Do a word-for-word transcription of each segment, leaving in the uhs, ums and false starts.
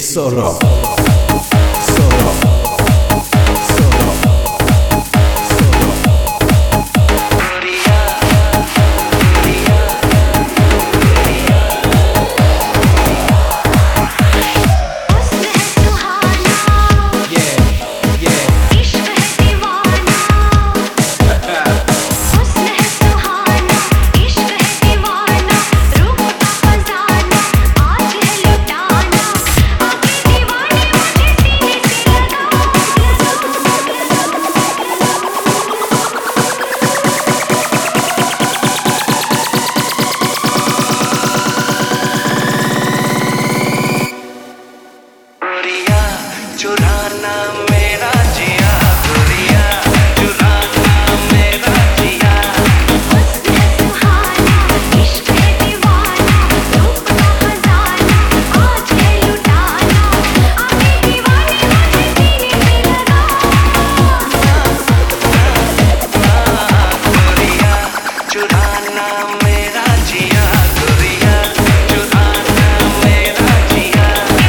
Solo Solo चुराना मेरा जिया गोरिया, चुराना मेरा जिया। हुस्न है सुहाना, इश्क है दीवाना, रूप का खजाना आज है लुटाना। आगे दीवाने मुझे सीने से लगा। गोरिया चुराना मेरा जिया गोरिया, चुराना मेरा जिया।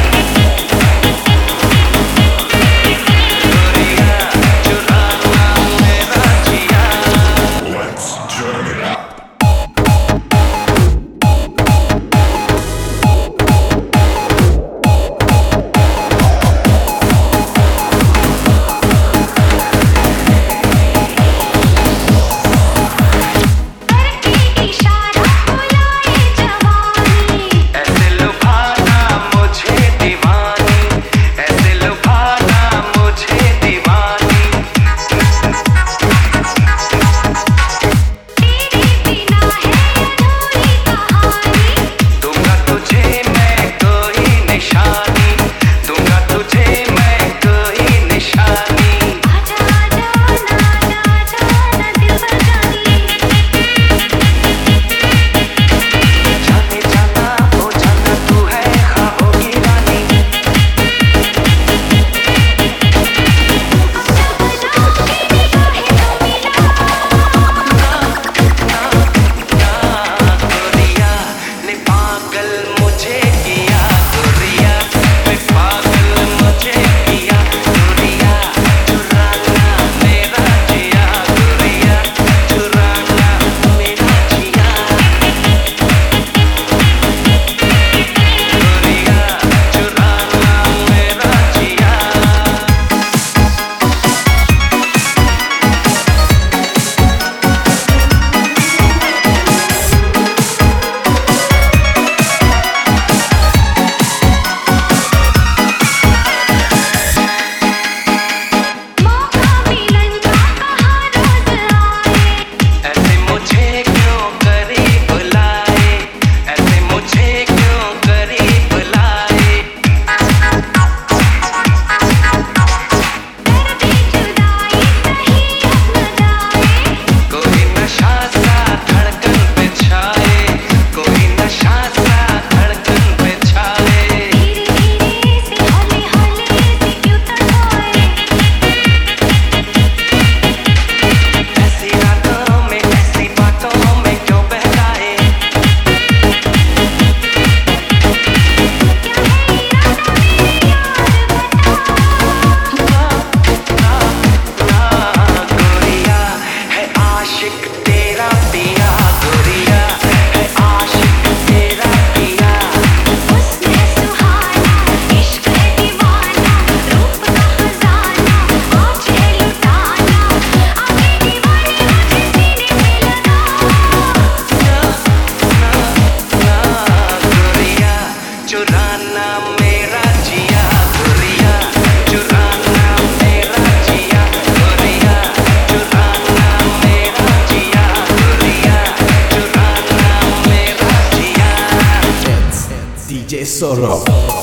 चुराना मेरा जिया गोरिया, चुराना मेरा जिया गोरिया, चुराना मेरा जिया गोरिया, चुराना मेरा जिया। D J Solo